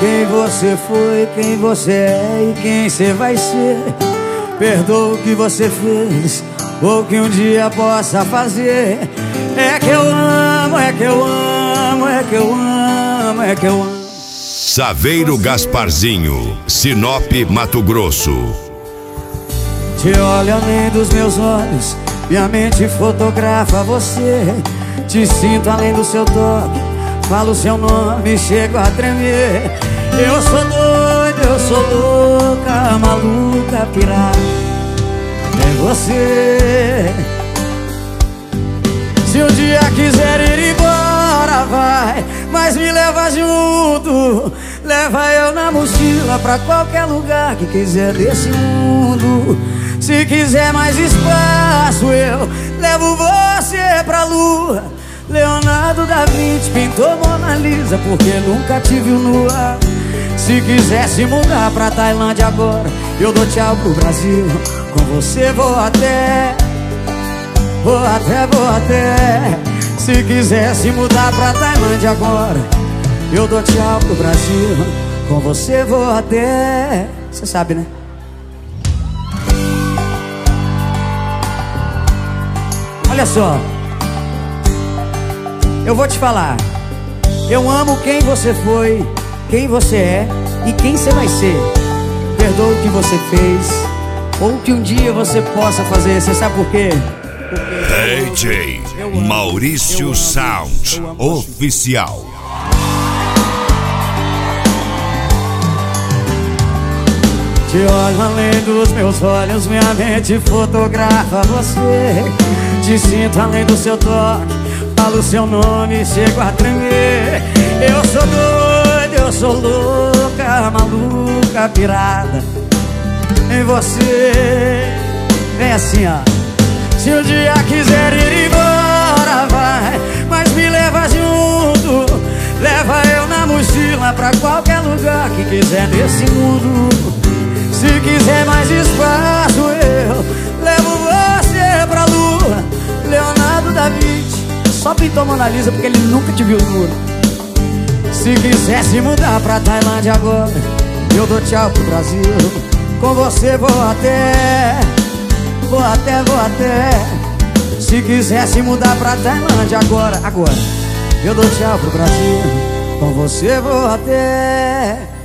quem você foi, quem você é e quem você vai ser. Perdoa o que você fez ou que um dia possa fazer. É que eu amo, é que eu amo, é que eu amo, é que eu amo. Saveiro Gasparzinho, Sinop, Mato Grosso. Te olho além dos meus olhos, minha mente fotografa você. Te sinto além do seu toque, falo seu nome e chego a tremer. Eu sou doido, eu sou louca, maluca, pirata. É você. Se um dia quiser ir embora, vai, mas me leva junto. Leva eu na mochila pra qualquer lugar que quiser desse mundo. Se quiser mais espaço, eu levo você pra lua. Leonardo da Vinci pintou Mona Lisa porque nunca te viu nua. Se quiser se mudar pra Tailândia agora, eu dou tchau pro Brasil. Com você vou até. Se quiser se mudar pra Tailândia agora, eu dou tchau pro Brasil. Com você vou até. Você sabe, né? Olha só, eu vou te falar. Eu amo quem você foi, quem você é e quem você vai ser. Perdoa o que você fez ou que um dia você possa fazer. Você sabe por quê? DJ Maurício Sound Oficial. Te olho além dos meus olhos, minha mente fotografa você. Te sinto além do seu toque, falo seu nome e chego a tremer. Eu sou doido, eu sou louca, maluca, pirada em você. Vem assim, ó. Se um dia quiser ir embora, vai, mas me leva junto. Leva eu na mochila pra qualquer lugar que quiser nesse mundo. Se quiser mais espaço, eu levo você pra lua. Leonardo da Vinci só pintou Mona Lisa porque ele nunca te viu nua. Se quiser se mudar pra Tailândia agora, eu dou tchau pro Brasil. Com você vou até. Se quiser se mudar pra Tailândia agora, eu dou tchau pro Brasil. Com você vou até.